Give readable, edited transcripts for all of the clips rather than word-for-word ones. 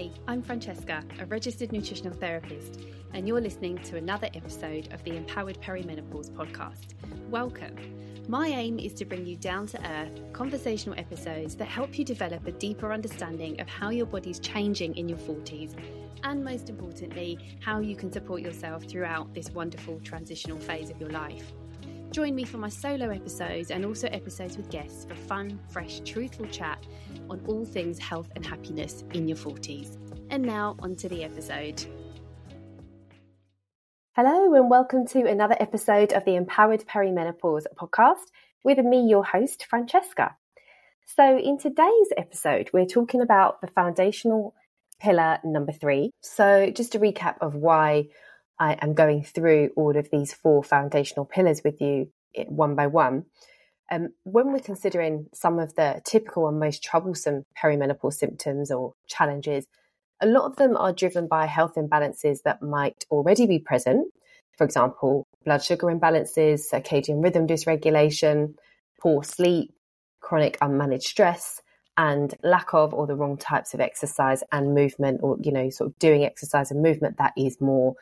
Hi, I'm Francesca, a registered nutritional therapist, and you're listening to another episode of the Empowered Perimenopause podcast. Welcome. My aim is to bring you down-to-earth, conversational episodes that help you develop a deeper understanding of how your body's changing in your 40s, and most importantly, how you can support yourself throughout this wonderful transitional phase of your life. Join me for my solo episodes and also episodes with guests for fun, fresh, truthful chat on all things health and happiness in your 40s. And now, onto the episode. Hello and welcome to another episode of the Empowered Perimenopause podcast with me, your host, Francesca. So in today's episode, we're talking about the foundational pillar number 3. So just a recap of why I am going through all of these 4 foundational pillars with you one by one. When we're considering some of the typical and most troublesome perimenopause symptoms or challenges, a lot of them are driven by health imbalances that might already be present. For example, blood sugar imbalances, circadian rhythm dysregulation, poor sleep, chronic unmanaged stress, and lack of or the wrong types of exercise and movement, or, sort of doing exercise and movement that is more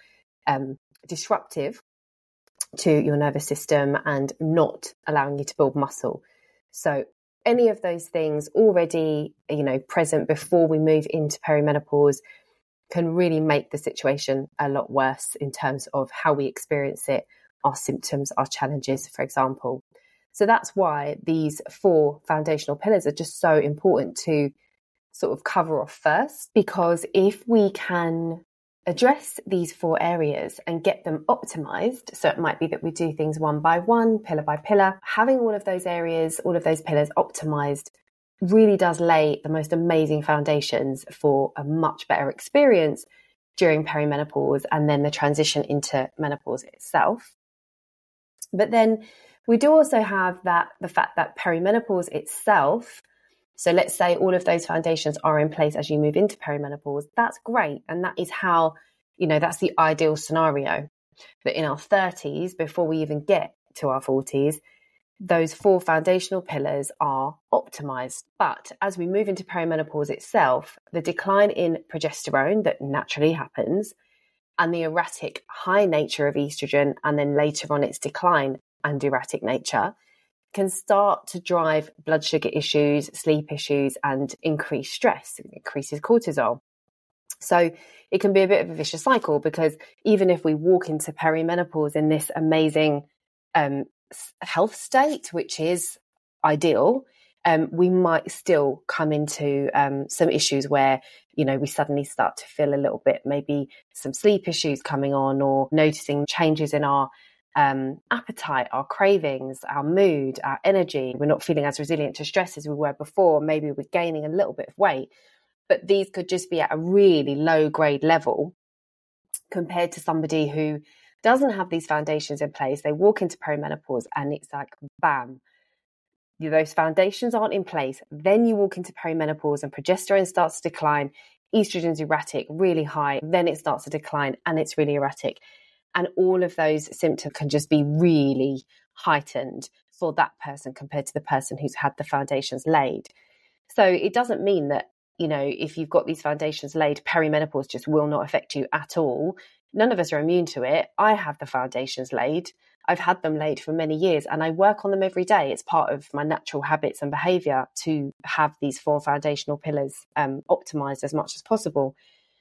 disruptive to your nervous system and not allowing you to build muscle. So any of those things already, present before we move into perimenopause can really make the situation a lot worse in terms of how we experience it, our symptoms, our challenges, for example. So that's why these 4 foundational pillars are just so important to sort of cover off first, because if we can address these 4 areas and get them optimized, so it might be that we do things one by one, pillar by pillar, having all of those areas, all of those pillars optimized really does lay the most amazing foundations for a much better experience during perimenopause and then the transition into menopause itself. But then we do also have the fact that perimenopause itself, so let's say all of those foundations are in place as you move into perimenopause. That's great. And that is how, that's the ideal scenario. That in our 30s, before we even get to our 40s, those 4 foundational pillars are optimized. But as we move into perimenopause itself, the decline in progesterone that naturally happens and the erratic high nature of estrogen, and then later on its decline and erratic nature, can start to drive blood sugar issues, sleep issues, and increased stress. It increases cortisol. So it can be a bit of a vicious cycle, because even if we walk into perimenopause in this amazing health state, which is ideal, we might still come into some issues where, we suddenly start to feel a little bit, maybe some sleep issues coming on, or noticing changes in our appetite, our cravings, our mood, our energy. We're not feeling as resilient to stress as we were before. Maybe we're gaining a little bit of weight, but these could just be at a really low grade level compared to somebody who doesn't have these foundations in place. They walk into perimenopause and it's like, bam, those foundations aren't in place. Then you walk into perimenopause and progesterone starts to decline, estrogen's erratic, really high, then it starts to decline and it's really erratic. And all of those symptoms can just be really heightened for that person compared to the person who's had the foundations laid. So it doesn't mean that, if you've got these foundations laid, perimenopause just will not affect you at all. None of us are immune to it. I have the foundations laid. I've had them laid for many years and I work on them every day. It's part of my natural habits and behavior to have these 4 foundational pillars optimized as much as possible.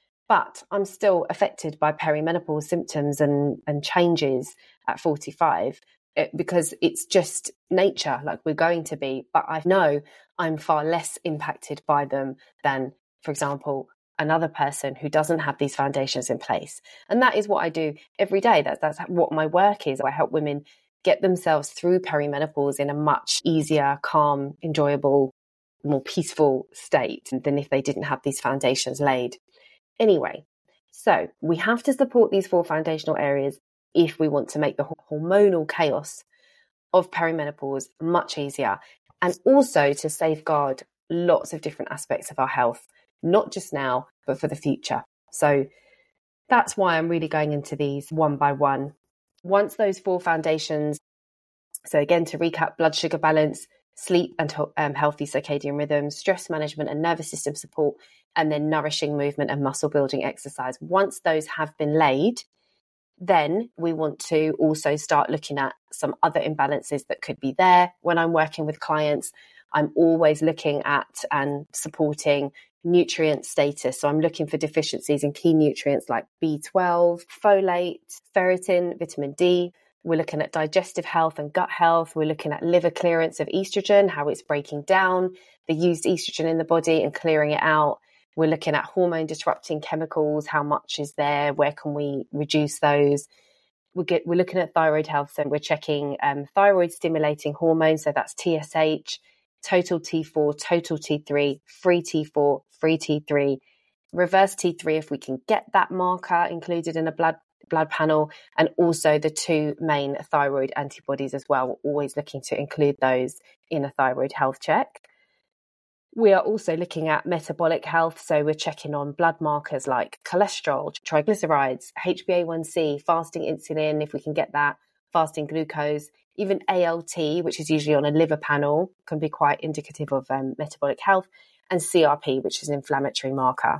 But I'm still affected by perimenopause symptoms and changes at 45 because it's just nature, like we're going to be. But I know I'm far less impacted by them than, for example, another person who doesn't have these foundations in place. And that is what I do every day. That's what my work is. I help women get themselves through perimenopause in a much easier, calm, enjoyable, more peaceful state than if they didn't have these foundations laid. Anyway, so we have to support these 4 foundational areas if we want to make the hormonal chaos of perimenopause much easier, and also to safeguard lots of different aspects of our health, not just now, but for the future. So that's why I'm really going into these one by one. Once those 4 foundations, so again, to recap, blood sugar balance, sleep and healthy circadian rhythms, stress management and nervous system support, and then nourishing movement and muscle building exercise. Once those have been laid, then we want to also start looking at some other imbalances that could be there. When I'm working with clients, I'm always looking at and supporting nutrient status. So I'm looking for deficiencies in key nutrients like B12, folate, ferritin, vitamin D. We're looking at digestive health and gut health. We're looking at liver clearance of estrogen, how it's breaking down the used estrogen in the body and clearing it out. We're looking at hormone disrupting chemicals. How much is there? Where can we reduce those? We're looking at thyroid health. So we're checking thyroid stimulating hormones. So that's TSH, total T4, total T3, free T4, free T3, reverse T3 if we can get that marker included in a blood panel, and also the two main thyroid antibodies as well. We're always looking to include those in a thyroid health check. We are also looking at metabolic health. So we're checking on blood markers like cholesterol, triglycerides, HbA1c, fasting insulin, if we can get that, fasting glucose, even ALT, which is usually on a liver panel, can be quite indicative of metabolic health, and CRP, which is an inflammatory marker.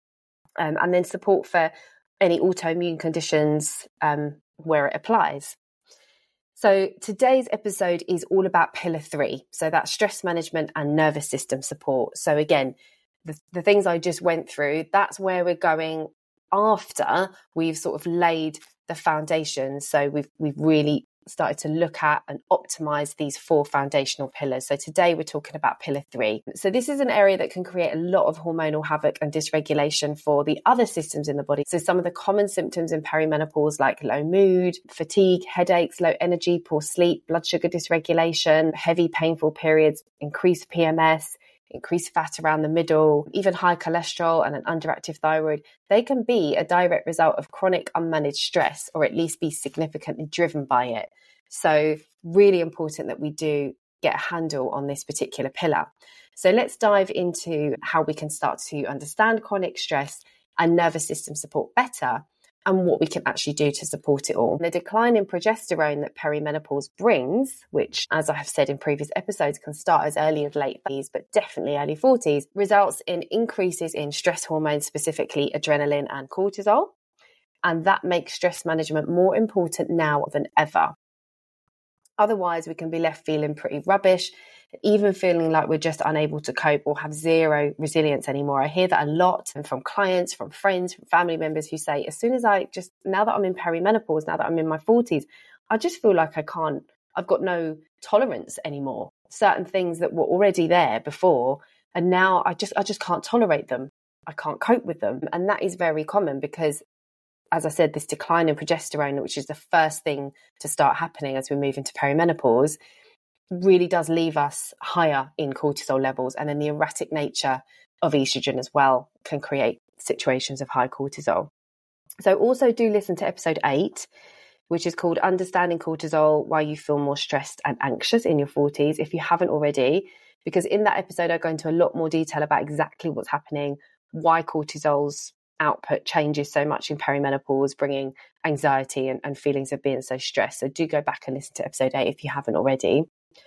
And then support for any autoimmune conditions where it applies. So today's episode is all about pillar 3. So that's stress management and nervous system support. So again, the things I just went through, that's where we're going after we've sort of laid the foundation. So we've really started to look at and optimize these 4 foundational pillars. So today we're talking about pillar 3. So this is an area that can create a lot of hormonal havoc and dysregulation for the other systems in the body. So some of the common symptoms in perimenopause, like low mood, fatigue, headaches, low energy, poor sleep, blood sugar dysregulation, heavy painful periods, increased PMS, increased fat around the middle, even high cholesterol and an underactive thyroid, they can be a direct result of chronic unmanaged stress, or at least be significantly driven by it. So really important that we do get a handle on this particular pillar. So let's dive into how we can start to understand chronic stress and nervous system support better, and what we can actually do to support it all. The decline in progesterone that perimenopause brings, which, as I have said in previous episodes, can start as early as late 30s, but definitely early 40s, results in increases in stress hormones, specifically adrenaline and cortisol. And that makes stress management more important now than ever. Otherwise, we can be left feeling pretty rubbish, even feeling like we're just unable to cope or have zero resilience anymore. I hear that a lot from clients, from friends, from family members who say, as soon as now that I'm in perimenopause, now that I'm in my 40s, I just feel like I've got no tolerance anymore. Certain things that were already there before, and now I just can't tolerate them. I can't cope with them. And that is very common because, as I said, this decline in progesterone, which is the first thing to start happening as we move into perimenopause, really does leave us higher in cortisol levels. And then the erratic nature of estrogen as well can create situations of high cortisol. So also do listen to episode 8, which is called Understanding Cortisol, Why You Feel More Stressed and Anxious in Your 40s, if you haven't already, because in that episode I go into a lot more detail about exactly what's happening, why cortisol's output changes so much in perimenopause, bringing anxiety and feelings of being so stressed. So do go back and listen to episode 8 if you haven't already.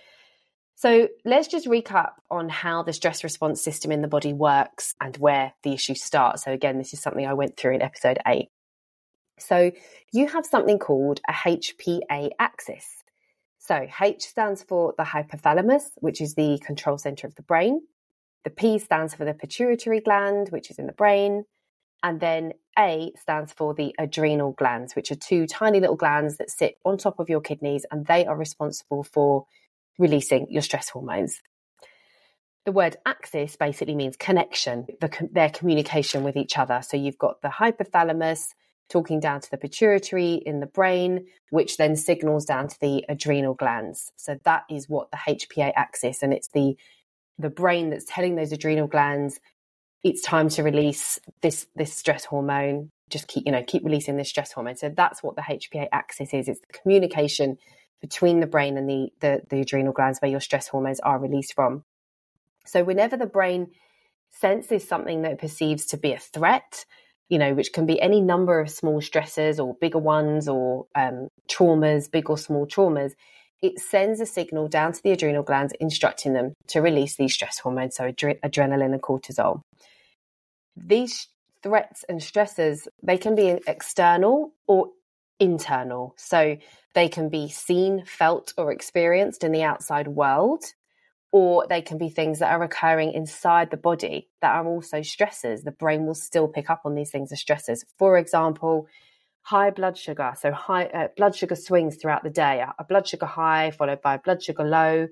So let's just recap on how the stress response system in the body works and where the issues start. So again, this is something I went through in episode 8. So you have something called a HPA axis. So H stands for the hypothalamus, which is the control center of the brain. The P stands for the pituitary gland, which is in the brain. And then A stands for the adrenal glands, which are 2 tiny little glands that sit on top of your kidneys, and they are responsible for releasing your stress hormones. The word axis basically means connection, their communication with each other. So you've got the hypothalamus talking down to the pituitary in the brain, which then signals down to the adrenal glands. So that is what the HPA axis, and it's the brain that's telling those adrenal glands, it's time to release this stress hormone. Just keep releasing this stress hormone. So that's what the HPA axis is. It's the communication between the brain and the adrenal glands where your stress hormones are released from. So whenever the brain senses something that it perceives to be a threat, which can be any number of small stressors or bigger ones, or traumas, big or small traumas, it sends a signal down to the adrenal glands instructing them to release these stress hormones, so adrenaline and cortisol. These threats and stresses, they can be external or internal. So they can be seen, felt, or experienced in the outside world, or they can be things that are occurring inside the body that are also stressors. The brain will still pick up on these things as stressors. For example, high blood sugar. So high blood sugar swings throughout the day. A blood sugar high followed by a blood sugar low,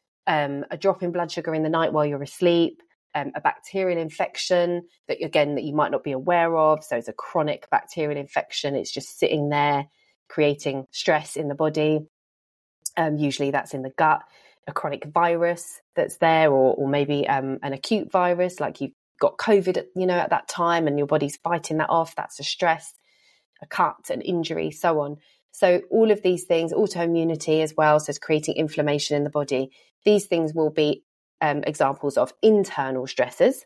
a drop in blood sugar in the night while you're asleep, a bacterial infection that you might not be aware of. So it's a chronic bacterial infection. It's just sitting there creating stress in the body. Usually that's in the gut. A chronic virus that's there, or maybe an acute virus, like you've got COVID, at that time, and your body's fighting that off. That's a stress, a cut, an injury, so on. So all of these things, autoimmunity as well, so it's creating inflammation in the body. These things will be examples of internal stresses.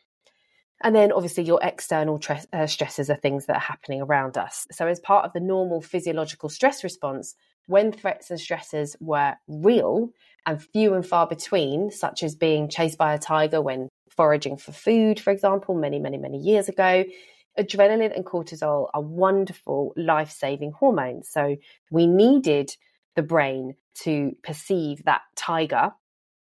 And then obviously your external stresses are things that are happening around us. So as part of the normal physiological stress response, when threats and stresses were real and few and far between, such as being chased by a tiger when foraging for food, for example, many, many, many years ago, adrenaline and cortisol are wonderful life-saving hormones. So we needed the brain to perceive that tiger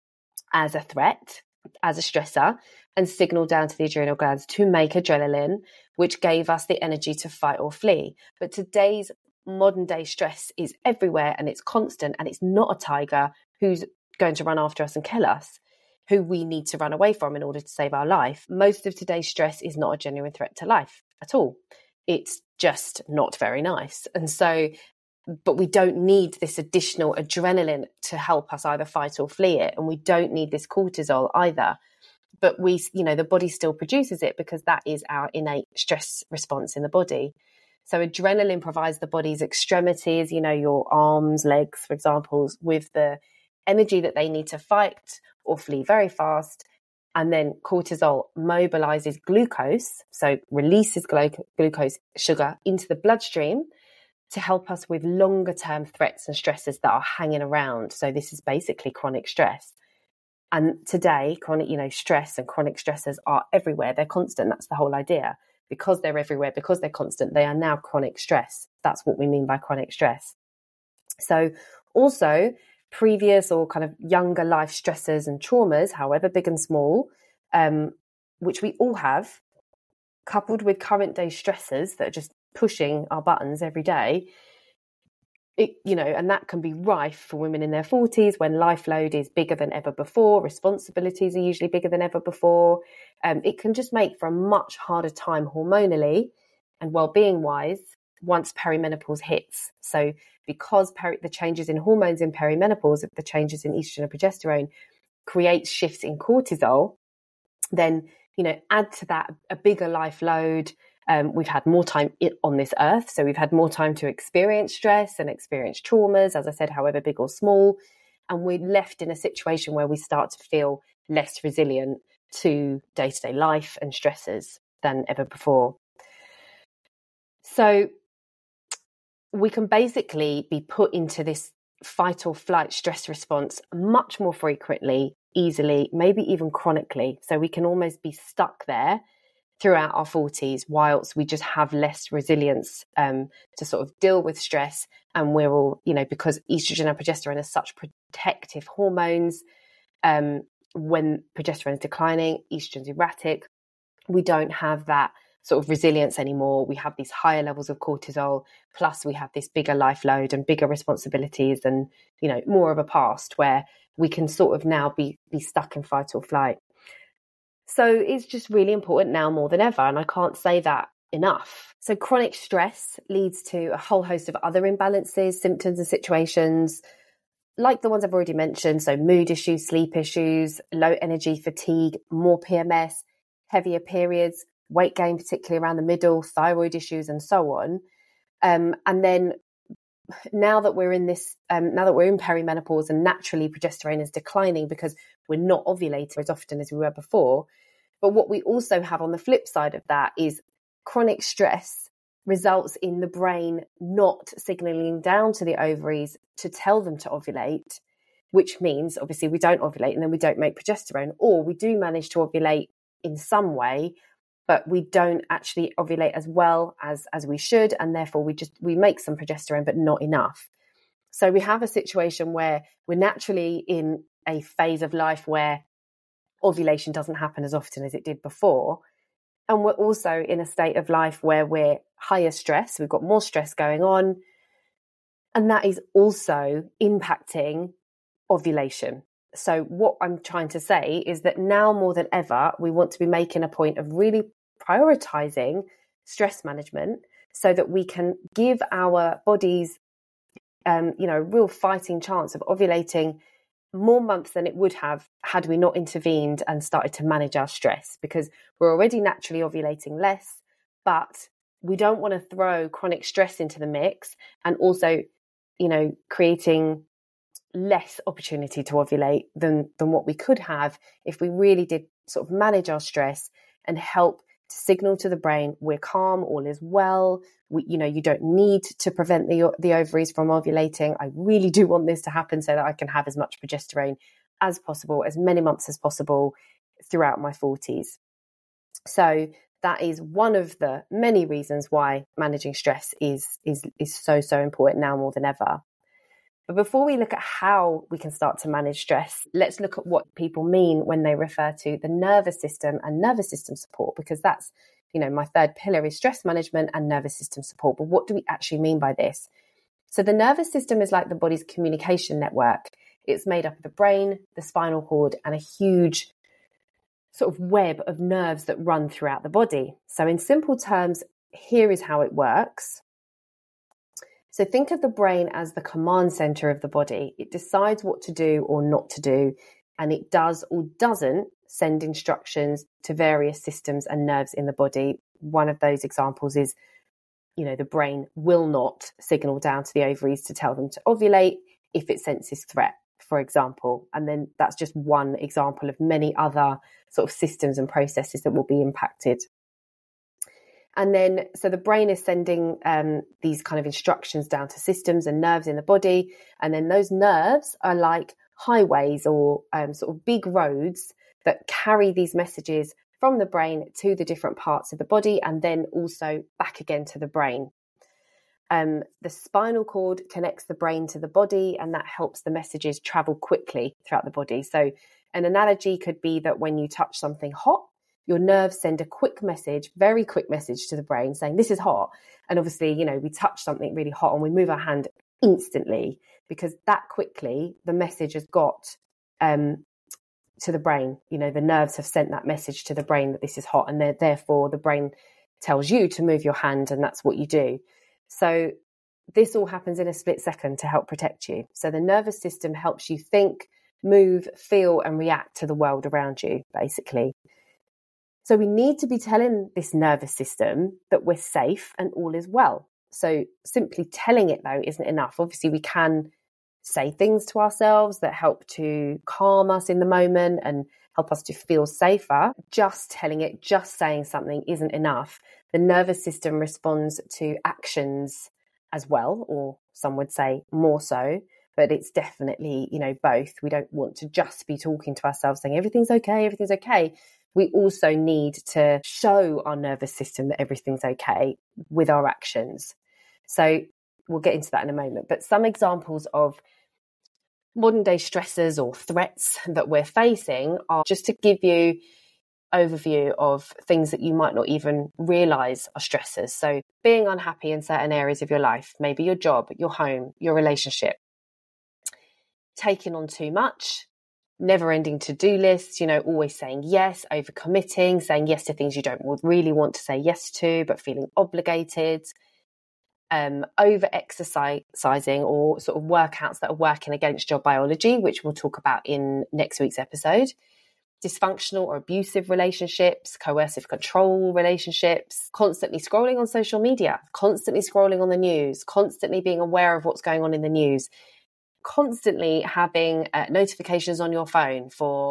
as a threat, as a stressor, and signal down to the adrenal glands to make adrenaline, which gave us the energy to fight or flee. But today's modern day stress is everywhere and it's constant, and it's not a tiger who's going to run after us and kill us, who we need to run away from in order to save our life. Most of today's stress is not a genuine threat to life at all. It's just not very nice. And so, but we don't need this additional adrenaline to help us either fight or flee it. And we don't need this cortisol either. But the body still produces it because that is our innate stress response in the body. So adrenaline provides the body's extremities, your arms, legs, for example, with the energy that they need to fight or flee very fast. And then cortisol mobilizes glucose, so releases glucose sugar into the bloodstream to help us with longer term threats and stresses that are hanging around. So this is basically chronic stress. And today, chronic, stress and chronic stressors are everywhere. They're constant. That's the whole idea. Because they're everywhere, because they're constant, they are now chronic stress. That's what we mean by chronic stress. So also previous or kind of younger life stressors and traumas, however big and small, which we all have, coupled with current day stressors that are just pushing our buttons every day, and that can be rife for women in their 40s when life load is bigger than ever before. Responsibilities are usually bigger than ever before. It can just make for a much harder time hormonally and well-being wise once perimenopause hits. So because the changes in hormones in perimenopause, the changes in estrogen and progesterone creates shifts in cortisol, then, add to that a bigger life load. We've had more time on this earth, so we've had more time to experience stress and experience traumas, as I said, however big or small, and we're left in a situation where we start to feel less resilient to day-to-day life and stresses than ever before. So we can basically be put into this fight or flight stress response much more frequently, easily, maybe even chronically. So we can almost be stuck there throughout our 40s, whilst we just have less resilience to sort of deal with stress. And we're all, because estrogen and progesterone are such protective hormones, when progesterone is declining, estrogen's erratic, we don't have that sort of resilience anymore. We have these higher levels of cortisol, plus we have this bigger life load and bigger responsibilities and, more of a past where we can sort of now be stuck in fight or flight. So it's just really important now more than ever. And I can't say that enough. So chronic stress leads to a whole host of other imbalances, symptoms and situations like the ones I've already mentioned. So mood issues, sleep issues, low energy, fatigue, more PMS, heavier periods, weight gain, particularly around the middle, thyroid issues and so on. And then now that we're in perimenopause and naturally progesterone is declining because we're not ovulating as often as we were before. But what we also have on the flip side of that is chronic stress results in the brain not signaling down to the ovaries to tell them to ovulate, which means obviously we don't ovulate and then we don't make progesterone, or we do manage to ovulate in some way, but we don't actually ovulate as well as we should, and therefore we make some progesterone but not enough. So we have a situation where we're naturally in a phase of life where ovulation doesn't happen as often as it did before. And we're also in a state of life where we're higher stress. We've got more stress going on. And that is also impacting ovulation. So what I'm trying to say is that now more than ever, we want to be making a point of really prioritizing stress management so that we can give our bodies, a real fighting chance of ovulating more months than it would have had we not intervened and started to manage our stress, because we're already naturally ovulating less, but we don't want to throw chronic stress into the mix and also, creating less opportunity to ovulate than what we could have if we really did sort of manage our stress and help to signal to the brain, we're calm, all is well. You don't need to prevent the ovaries from ovulating. I really do want this to happen so that I can have as much progesterone as possible, as many months as possible throughout my 40s. So that is one of the many reasons why managing stress is so important now more than ever. But before we look at how we can start to manage stress, let's look at what people mean when they refer to the nervous system and nervous system support, because that's, my third pillar is stress management and nervous system support. But what do we actually mean by this? So the nervous system is like the body's communication network. It's made up of the brain, the spinal cord, and a huge sort of web of nerves that run throughout the body. So in simple terms, here is how it works. So think of the brain as the command center of the body. It decides what to do or not to do, and it does or doesn't send instructions to various systems and nerves in the body. One of those examples is, the brain will not signal down to the ovaries to tell them to ovulate if it senses threat, for example. And then that's just one example of many other sort of systems and processes that will be impacted. And then, so the brain is sending these kind of instructions down to systems and nerves in the body. And then those nerves are like highways or sort of big roads that carry these messages from the brain to the different parts of the body and then also back again to the brain. The spinal cord connects the brain to the body, and that helps the messages travel quickly throughout the body. So an analogy could be that when you touch something hot, your nerves send a very quick message to the brain saying, this is hot. And obviously, we touch something really hot and we move our hand instantly because that quickly the message has got to the brain. The nerves have sent that message to the brain that this is hot, and therefore the brain tells you to move your hand, and that's what you do. So this all happens in a split second to help protect you. So the nervous system helps you think, move, feel, and react to the world around you, basically. So we need to be telling this nervous system that we're safe and all is well. So simply telling it, though, isn't enough. Obviously, we can say things to ourselves that help to calm us in the moment and help us to feel safer. Just telling it, just saying something isn't enough. The nervous system responds to actions as well, or some would say more so, but it's definitely, both. We don't want to just be talking to ourselves saying everything's okay, everything's okay. We also need to show our nervous system that everything's okay with our actions. So we'll get into that in a moment. But some examples of modern day stressors or threats that we're facing are, just to give you overview of things that you might not even realize are stressors. So being unhappy in certain areas of your life, maybe your job, your home, your relationship, taking on too much, never-ending to-do lists, always saying yes, overcommitting, saying yes to things you don't really want to say yes to, but feeling obligated, over-exercising or sort of workouts that are working against your biology, which we'll talk about in next week's episode, dysfunctional or abusive relationships, coercive control relationships, constantly scrolling on social media, constantly scrolling on the news, constantly being aware of what's going on in the news, constantly having notifications on your phone for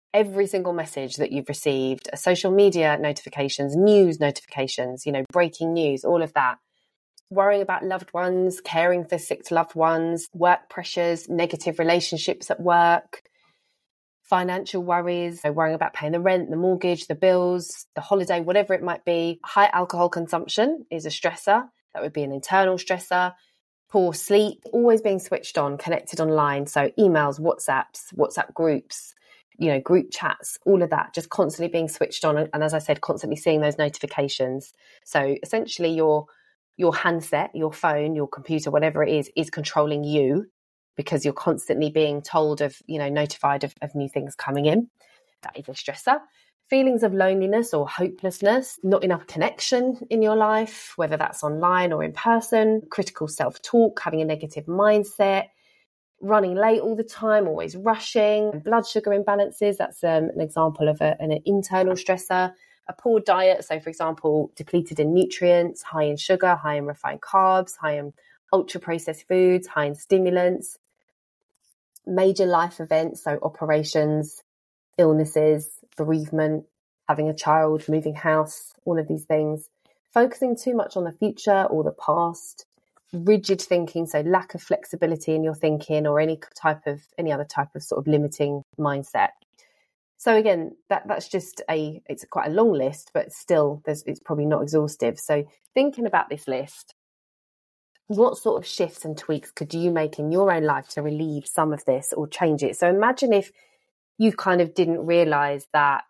every single message that you've received, social media notifications, news notifications, breaking news, all of that. Worrying about loved ones, caring for sick loved ones, work pressures, negative relationships at work, financial worries, worrying about paying the rent, the mortgage, the bills, the holiday, whatever it might be. High alcohol consumption is a stressor. That would be an internal stressor. Poor sleep, always being switched on, connected online. So emails, WhatsApp groups, group chats, all of that, just constantly being switched on. And as I said, constantly seeing those notifications. So essentially your handset, your phone, your computer, whatever it is controlling you, because you're constantly being told of, notified of new things coming in. That is a stressor. Feelings of loneliness or hopelessness, not enough connection in your life, whether that's online or in person, critical self-talk, having a negative mindset, running late all the time, always rushing, blood sugar imbalances. That's an example of an internal stressor. A poor diet, so for example, depleted in nutrients, high in sugar, high in refined carbs, high in ultra-processed foods, high in stimulants. Major life events, so operations, illnesses, bereavement, having a child, moving house, all of these things. Focusing too much on the future or the past. Rigid thinking, so lack of flexibility in your thinking or any other type of sort of limiting mindset. So again, that's just it's quite a long list, but still it's probably not exhaustive. So thinking about this list, what sort of shifts and tweaks could you make in your own life to relieve some of this or change it? So imagine if you kind of didn't realize that,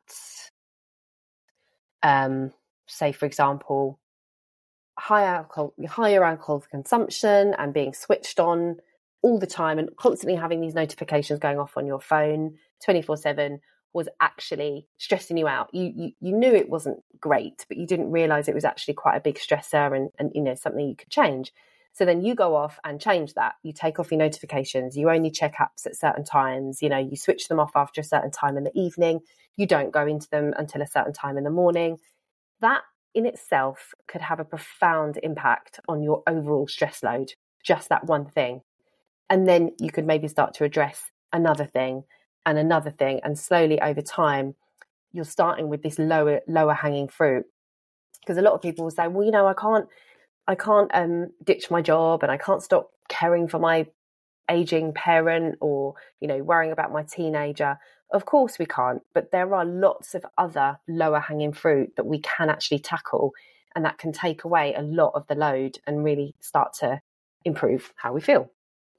say, for example, higher alcohol consumption and being switched on all the time and constantly having these notifications going off on your phone 24/7 was actually stressing you out. You knew it wasn't great, but you didn't realize it was actually quite a big stressor and something you could change. So then you go off and change that. You take off your notifications. You only check apps at certain times. You switch them off after a certain time in the evening. You don't go into them until a certain time in the morning. That in itself could have a profound impact on your overall stress load, just that one thing. And then you could maybe start to address another thing and another thing. And slowly over time, you're starting with this lower hanging fruit. Because a lot of people will say, well, I can't ditch my job and I can't stop caring for my aging parent or, worrying about my teenager. Of course we can't, but there are lots of other lower hanging fruit that we can actually tackle, and that can take away a lot of the load and really start to improve how we feel.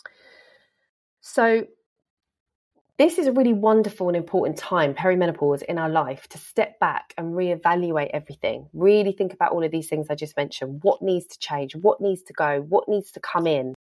So this is a really wonderful and important time, perimenopause, in our life to step back and reevaluate everything. Really think about all of these things I just mentioned. What needs to change? What needs to go? What needs to come in?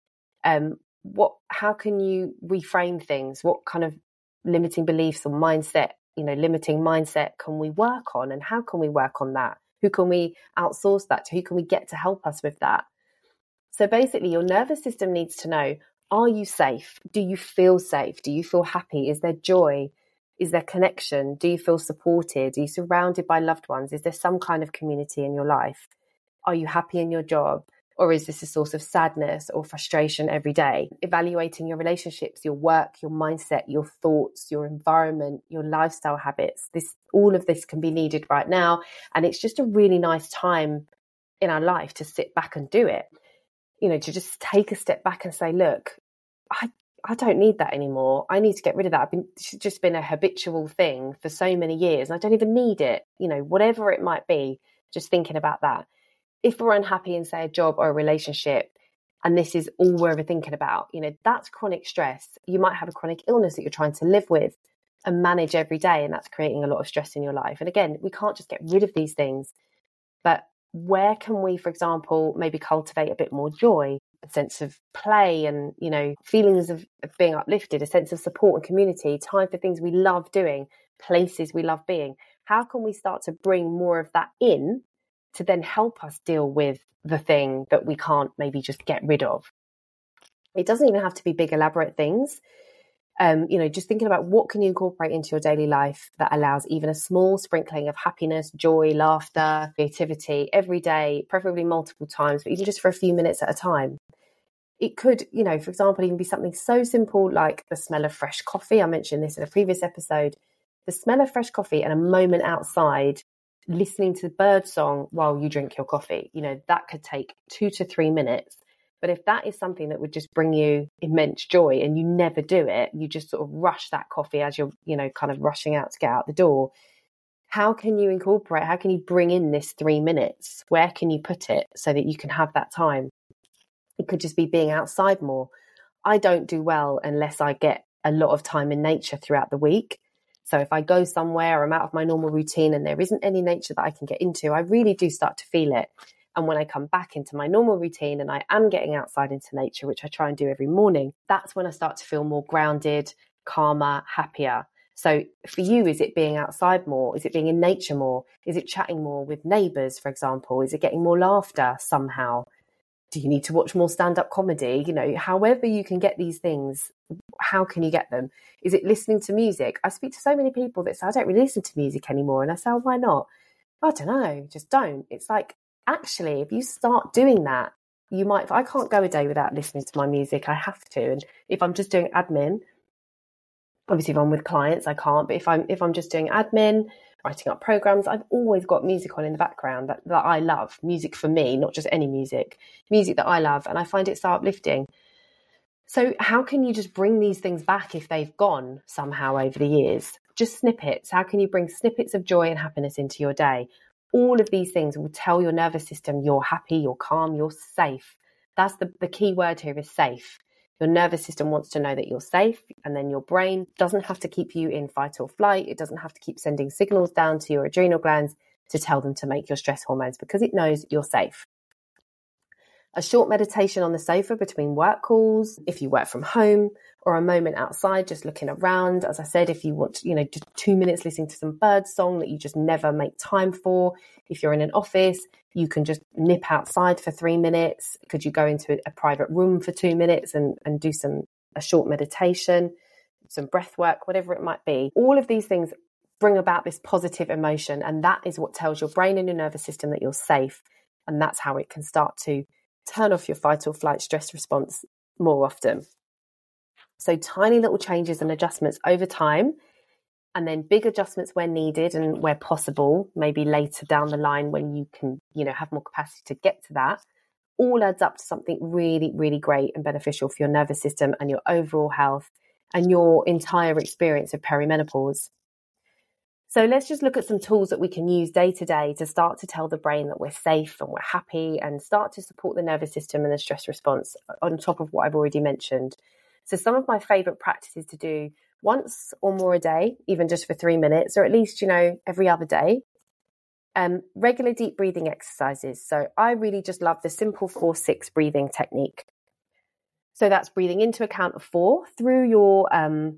How can you reframe things? What kind of limiting beliefs or mindset, limiting mindset can we work on, and how can we work on that? Who can we outsource that to? Who can we get to help us with that? So basically, your nervous system needs to know, are you safe? Do you feel safe? Do you feel happy? Is there joy? Is there connection? Do you feel supported? Are you surrounded by loved ones? Is there some kind of community in your life? Are you happy in your job? Or is this a source of sadness or frustration every day? Evaluating your relationships, your work, your mindset, your thoughts, your environment, your lifestyle habits. All of this can be needed right now. And it's just a really nice time in our life to sit back and do it. To just take a step back and say, look, I don't need that anymore. I need to get rid of that. It's just been a habitual thing for so many years. I don't even need it. Whatever it might be, just thinking about that. If we're unhappy in, say, a job or a relationship, and this is all we're ever thinking about, that's chronic stress. You might have a chronic illness that you're trying to live with and manage every day, and that's creating a lot of stress in your life. And again, we can't just get rid of these things, but where can we, for example, maybe cultivate a bit more joy, a sense of play and, feelings of being uplifted, a sense of support and community, time for things we love doing, places we love being? How can we start to bring more of that in to then help us deal with the thing that we can't maybe just get rid of? It doesn't even have to be big, elaborate things. Just thinking about what can you incorporate into your daily life that allows even a small sprinkling of happiness, joy, laughter, creativity every day, preferably multiple times, but even just for a few minutes at a time. It could, for example, even be something so simple like the smell of fresh coffee. I mentioned this in a previous episode. the smell of fresh coffee and a moment outside listening to the bird song while you drink your coffee, that could take 2 to 3 minutes. But if that is something that would just bring you immense joy and you never do it, you just sort of rush that coffee as you're, kind of rushing out to get out the door. How can you bring in this 3 minutes? Where can you put it so that you can have that time? It could just be being outside more. I don't do well unless I get a lot of time in nature throughout the week. So if I go somewhere, I'm out of my normal routine and there isn't any nature that I can get into, I really do start to feel it. And when I come back into my normal routine and I am getting outside into nature, which I try and do every morning, that's when I start to feel more grounded, calmer, happier. So for you, is it being outside more? Is it being in nature more? Is it chatting more with neighbours, for example? Is it getting more laughter somehow? Do you need to watch more stand-up comedy? However you can get these things, how can you get them? Is it listening to music? I speak to so many people that say, I don't really listen to music anymore. And I say, oh, why not? I don't know, just don't. It's like, actually, if you start doing that, I can't go a day without listening to my music. I have to. And if I'm just doing admin, obviously if I'm with clients, I can't. But if I'm just doing admin, writing up programs, I've always got music on in the background that I love. Music for me, not just any music that I love. And I find it so uplifting. So how can you just bring these things back if they've gone somehow over the years? Just snippets. How can you bring snippets of joy and happiness into your day? All of these things will tell your nervous system you're happy, you're calm, you're safe. That's the key word here is safe. Your nervous system wants to know that you're safe, and then your brain doesn't have to keep you in fight or flight. It doesn't have to keep sending signals down to your adrenal glands to tell them to make your stress hormones because it knows you're safe. A short meditation on the sofa between work calls, if you work from home, or a moment outside just looking around. As I said, if you want, just 2 minutes listening to some bird song that you just never make time for. If you're in an office, you can just nip outside for 3 minutes. Could you go into a private room for 2 minutes and do a short meditation, some breath work, whatever it might be. All of these things bring about this positive emotion, and that is what tells your brain and your nervous system that you're safe. And that's how it can start to turn off your fight or flight stress response more often. So tiny little changes and adjustments over time, and then big adjustments where needed and where possible, maybe later down the line when you can, have more capacity to get to that, all adds up to something really, really great and beneficial for your nervous system and your overall health and your entire experience of perimenopause. So let's just look at some tools that we can use day to day to start to tell the brain that we're safe and we're happy and start to support the nervous system and the stress response on top of what I've already mentioned. So some of my favorite practices to do once or more a day, even just for 3 minutes, or at least, every other day. Regular deep breathing exercises. So I really just love the simple 4-6 breathing technique. So that's breathing into a count of 4 through your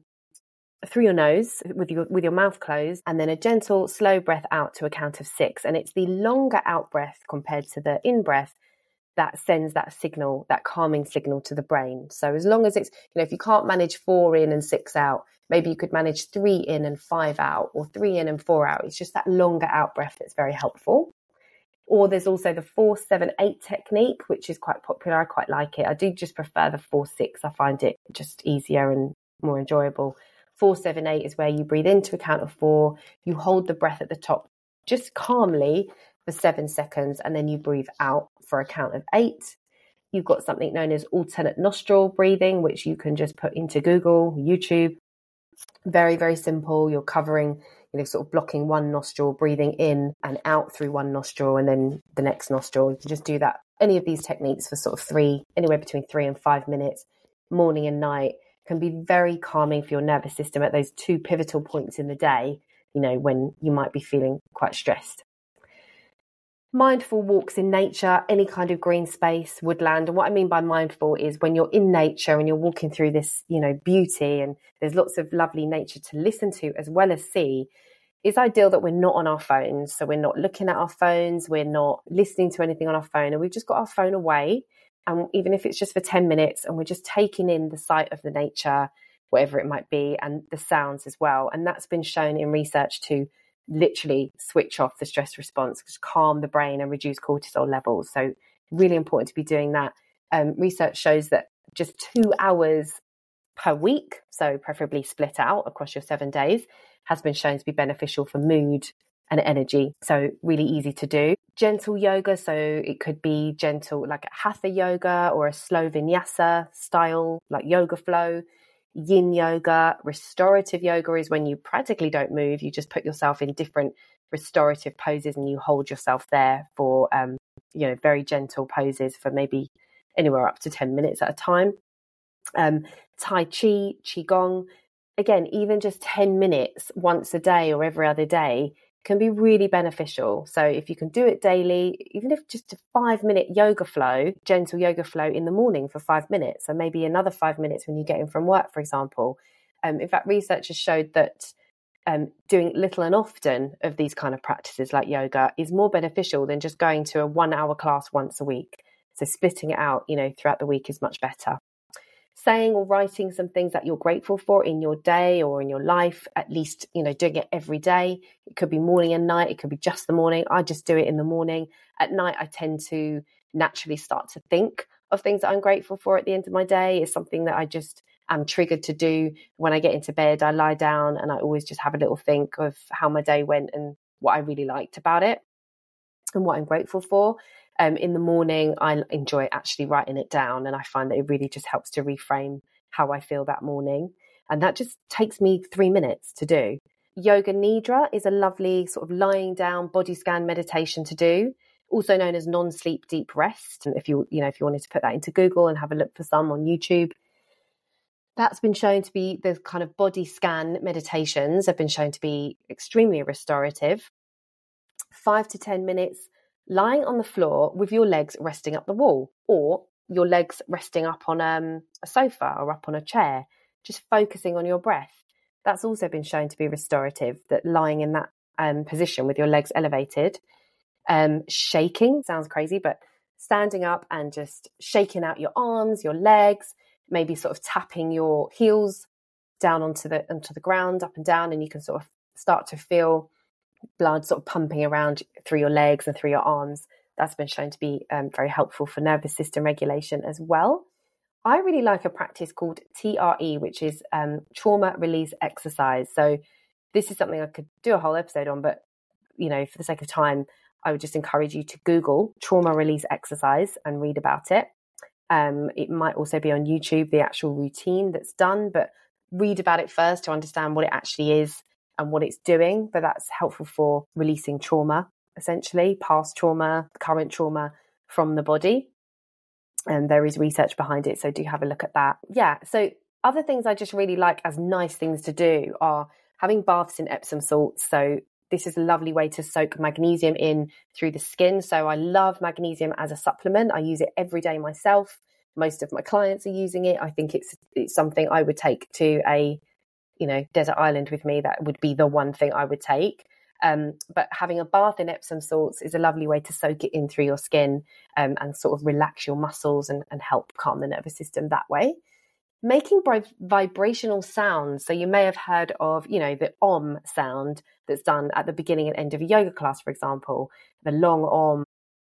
nose with your mouth closed, and then a gentle, slow breath out to a count of 6. And it's the longer out breath compared to the in breath that sends that signal, that calming signal to the brain. So as long as it's, if you can't manage 4 in and 6 out, maybe you could manage 3 in and 5 out, or 3 in and 4 out. It's just that longer out breath that's very helpful. Or there's also the 4-7-8 technique, which is quite popular. I quite like it. I do just prefer the 4-6. I find it just easier and more enjoyable. 4-7-8 is where you breathe into a count of 4. You hold the breath at the top just calmly for 7 seconds, and then you breathe out for a count of 8. You've got something known as alternate nostril breathing, which you can just put into Google, YouTube. Very, very simple. You're covering, sort of blocking one nostril, breathing in and out through one nostril and then the next nostril. You can just do that. Any of these techniques for sort of anywhere between 3 and 5 minutes, morning and night, can be very calming for your nervous system at those 2 pivotal points in the day, when you might be feeling quite stressed. Mindful walks in nature, any kind of green space, woodland. And what I mean by mindful is when you're in nature and you're walking through this, beauty, and there's lots of lovely nature to listen to as well as see, it's ideal that we're not on our phones. So we're not looking at our phones, we're not listening to anything on our phone, and we've just got our phone away. And even if it's just for 10 minutes, and we're just taking in the sight of the nature, whatever it might be, and the sounds as well. And that's been shown in research to literally switch off the stress response, just calm the brain and reduce cortisol levels. So really important to be doing that. Research shows that just 2 hours per week, so preferably split out across your 7 days, has been shown to be beneficial for mood and energy. So really easy to do. Gentle yoga, so it could be gentle like a hatha yoga or a slow vinyasa style like yoga flow. Yin yoga, restorative yoga is when you practically don't move. You just put yourself in different restorative poses and you hold yourself there for, very gentle poses for maybe anywhere up to 10 minutes at a time. Tai Chi, Qigong, again, even just 10 minutes once a day or every other day can be really beneficial. So if you can do it daily, even if just a 5-minute yoga flow, gentle yoga flow in the morning for 5 minutes, and maybe another 5 minutes when you get in from work, for example. In fact, research has showed that doing little and often of these kind of practices like yoga is more beneficial than just going to a 1-hour class once a week. So splitting it out, throughout the week is much better. Saying or writing some things that you're grateful for in your day or in your life, at least, doing it every day. It could be morning and night. It could be just the morning. I just do it in the morning. At night, I tend to naturally start to think of things that I'm grateful for at the end of my day. It's something that I just am triggered to do. When I get into bed, I lie down and I always just have a little think of how my day went and what I really liked about it and what I'm grateful for. In the morning, I enjoy actually writing it down, and I find that it really just helps to reframe how I feel that morning. And that just takes me 3 minutes to do. Yoga Nidra is a lovely sort of lying down body scan meditation to do, also known as non-sleep deep rest. And if you wanted to put that into Google and have a look for some on YouTube, that's been shown to be, the kind of body scan meditations have been shown to be extremely restorative. 5 to 10 minutes lying on the floor with your legs resting up the wall, or your legs resting up on a sofa or up on a chair, just focusing on your breath. That's also been shown to be restorative, that lying in that position with your legs elevated. Shaking, sounds crazy, but standing up and just shaking out your arms, your legs, maybe sort of tapping your heels down onto the ground, up and down, and you can sort of start to feel blood sort of pumping around through your legs and through your arms. That's been shown to be very helpful for nervous system regulation as well. I really like a practice called TRE, which is trauma release exercise. So this is something I could do a whole episode on, but for the sake of time, I would just encourage you to Google trauma release exercise and read about it. It might also be on YouTube, the actual routine that's done, but read about it first to understand what it actually is and what it's doing. But that's helpful for releasing trauma, essentially, past trauma, current trauma from the body. And there is research behind it, so do have a look at that. Yeah, so other things I just really like as nice things to do are having baths in Epsom salts. So this is a lovely way to soak magnesium in through the skin. So I love magnesium as a supplement. I use it every day myself. Most of my clients are using it. I think it's something I would take to a desert island with me. That would be the one thing I would take. But having a bath in Epsom salts is a lovely way to soak it in through your skin and sort of relax your muscles and help calm the nervous system that way. Making vibrational sounds. So you may have heard of, the Om sound that's done at the beginning and end of a yoga class, for example. The long Om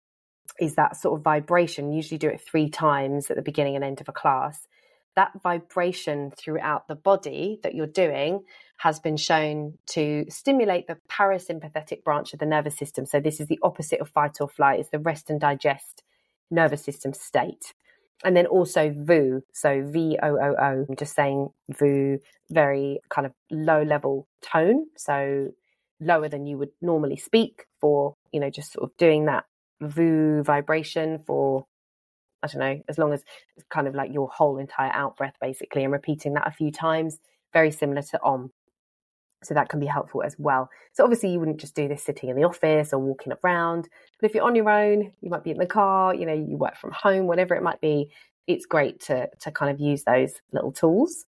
is that sort of vibration. You usually do it 3 times at the beginning and end of a class. That vibration throughout the body that you're doing has been shown to stimulate the parasympathetic branch of the nervous system. So this is the opposite of fight or flight. It's the rest and digest nervous system state. And then also VOO, so VOOO, I'm just saying VOO, very kind of low level tone. So lower than you would normally speak for, just sort of doing that VOO vibration for, I don't know, as long as it's kind of like your whole entire out breath basically, and repeating that a few times, very similar to Om. So that can be helpful as well. So obviously you wouldn't just do this sitting in the office or walking around, but if you're on your own, you might be in the car, you work from home, whatever it might be, it's great to kind of use those little tools.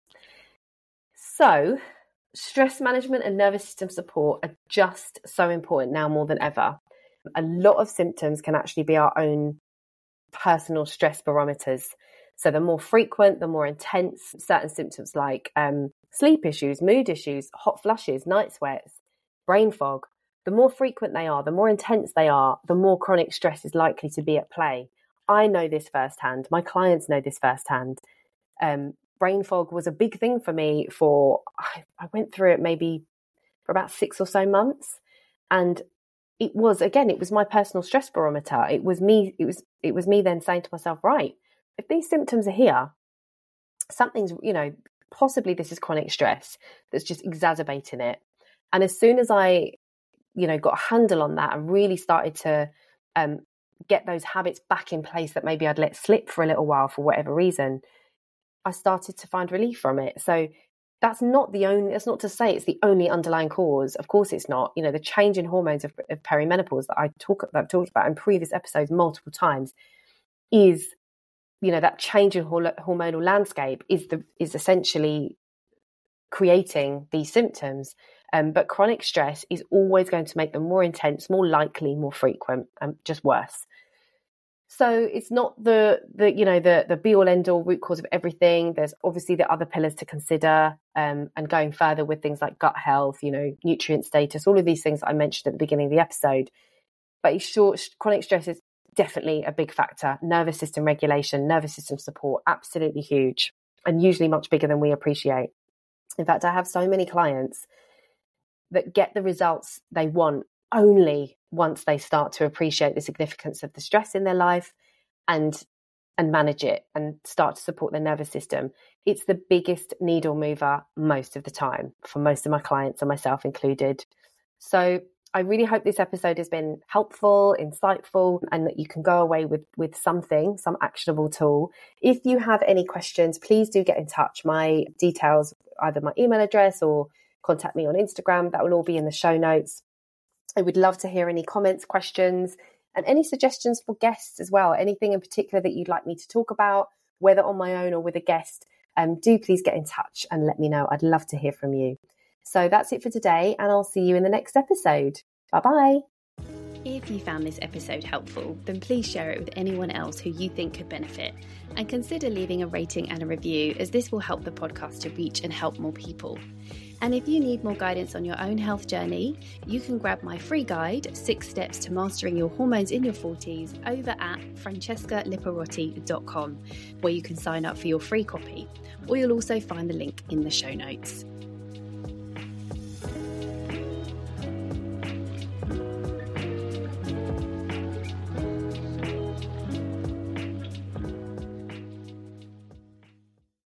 So stress management and nervous system support are just so important now more than ever. A lot of symptoms can actually be our own personal stress barometers. So the more frequent, the more intense certain symptoms like sleep issues, mood issues, hot flushes, night sweats, brain fog, the more frequent they are, the more intense they are, the more chronic stress is likely to be at play. I know this firsthand. My clients know this firsthand. Brain fog was a big thing for me I went through it maybe for about 6 or so months. And it was my personal stress barometer. It was me then saying to myself, right, if these symptoms are here, something's, possibly this is chronic stress that's just exacerbating it. And as soon as I, got a handle on that and really started to get those habits back in place that maybe I'd let slip for a little while for whatever reason, I started to find relief from it. So that's not to say it's the only underlying cause. Of course it's not. The change in hormones of perimenopause that I've talked about in previous episodes multiple times is, that change in hormonal landscape is essentially creating these symptoms. But chronic stress is always going to make them more intense, more likely, more frequent, and just worse. So it's not the be all end all root cause of everything. There's obviously the other pillars to consider, and going further with things like gut health, nutrient status, all of these things that I mentioned at the beginning of the episode. But in short, chronic stress is definitely a big factor. Nervous system regulation, nervous system support, absolutely huge, and usually much bigger than we appreciate. In fact, I have so many clients that get the results they want only once they start to appreciate the significance of the stress in their life and manage it and start to support their nervous system. It's the biggest needle mover most of the time for most of my clients and myself included. So I really hope this episode has been helpful, insightful, and that you can go away with some actionable tool. If you have any questions, please do get in touch. My details, either my email address or contact me on Instagram, that will all be in the show notes. I would love to hear any comments, questions, and any suggestions for guests as well. Anything in particular that you'd like me to talk about, whether on my own or with a guest, do please get in touch and let me know. I'd love to hear from you. So that's it for today, and I'll see you in the next episode. Bye-bye. If you found this episode helpful, then please share it with anyone else who you think could benefit, and consider leaving a rating and a review, as this will help the podcast to reach and help more people. And if you need more guidance on your own health journey, you can grab my free guide, 6 Steps to Mastering Your Hormones in Your 40s, over at francescaliparotti.com, where you can sign up for your free copy, or you'll also find the link in the show notes.